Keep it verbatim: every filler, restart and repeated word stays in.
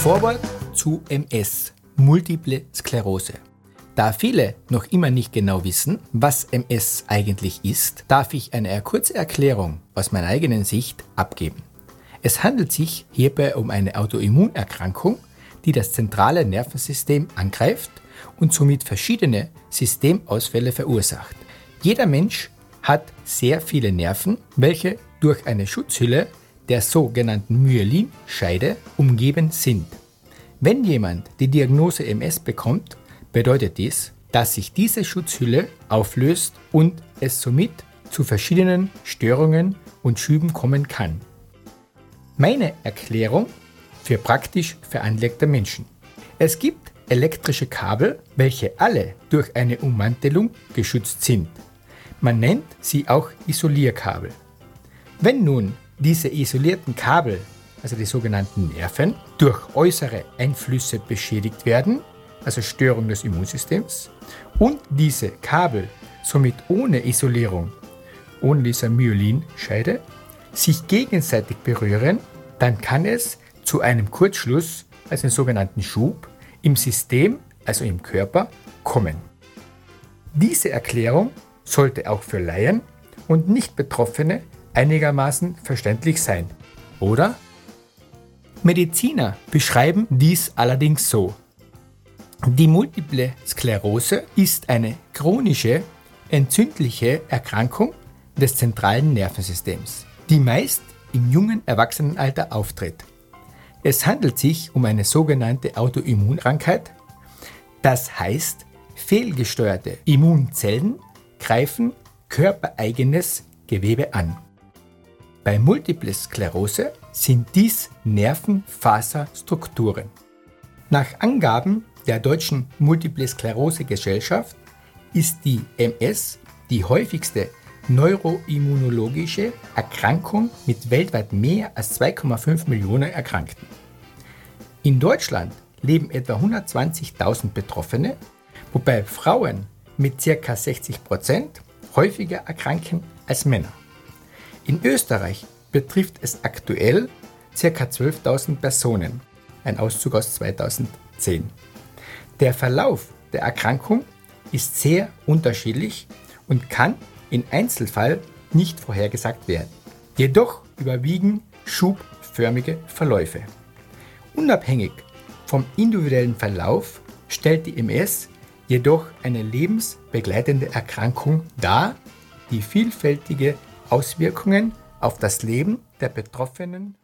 Vorwort zu M S, Multiple Sklerose. Da viele noch immer nicht genau wissen, was M S eigentlich ist, darf ich eine kurze Erklärung aus meiner eigenen Sicht abgeben. Es handelt sich hierbei um eine Autoimmunerkrankung, die das zentrale Nervensystem angreift und somit verschiedene Systemausfälle verursacht. Jeder Mensch hat sehr viele Nerven, welche durch eine Schutzhülle der sogenannten Myelinscheide umgeben sind. Wenn jemand die Diagnose M S bekommt, bedeutet dies, dass sich diese Schutzhülle auflöst und es somit zu verschiedenen Störungen und Schüben kommen kann. Meine Erklärung für praktisch veranlagte Menschen. Es gibt elektrische Kabel, welche alle durch eine Ummantelung geschützt sind. Man nennt sie auch Isolierkabel. Wenn nun diese isolierten Kabel, also die sogenannten Nerven, durch äußere Einflüsse beschädigt werden, also Störung des Immunsystems, und diese Kabel somit ohne Isolierung, ohne diese Myelinscheide, sich gegenseitig berühren, dann kann es zu einem Kurzschluss, also einen sogenannten Schub, im System, also im Körper, kommen. Diese Erklärung sollte auch für Laien und Nicht-Betroffene einigermaßen verständlich sein, oder? Mediziner beschreiben dies allerdings so. Die Multiple Sklerose ist eine chronische, entzündliche Erkrankung des zentralen Nervensystems, die meist im jungen Erwachsenenalter auftritt. Es handelt sich um eine sogenannte Autoimmunkrankheit, das heißt, fehlgesteuerte Immunzellen greifen körpereigenes Gewebe an. Bei Multiple Sklerose sind dies Nervenfaserstrukturen. Nach Angaben der Deutschen Multiple Sklerose Gesellschaft ist die M S die häufigste neuroimmunologische Erkrankung mit weltweit mehr als zwei Komma fünf Millionen Erkrankten. In Deutschland leben etwa hundertzwanzigtausend Betroffene, wobei Frauen mit ca. sechzig Prozent häufiger erkranken als Männer. In Österreich betrifft es aktuell ca. zwölftausend Personen, ein Auszug aus zweitausendzehn. Der Verlauf der Erkrankung ist sehr unterschiedlich und kann im Einzelfall nicht vorhergesagt werden. Jedoch überwiegen schubförmige Verläufe. Unabhängig vom individuellen Verlauf stellt die M S jedoch eine lebensbegleitende Erkrankung dar, die vielfältige Auswirkungen auf das Leben der Betroffenen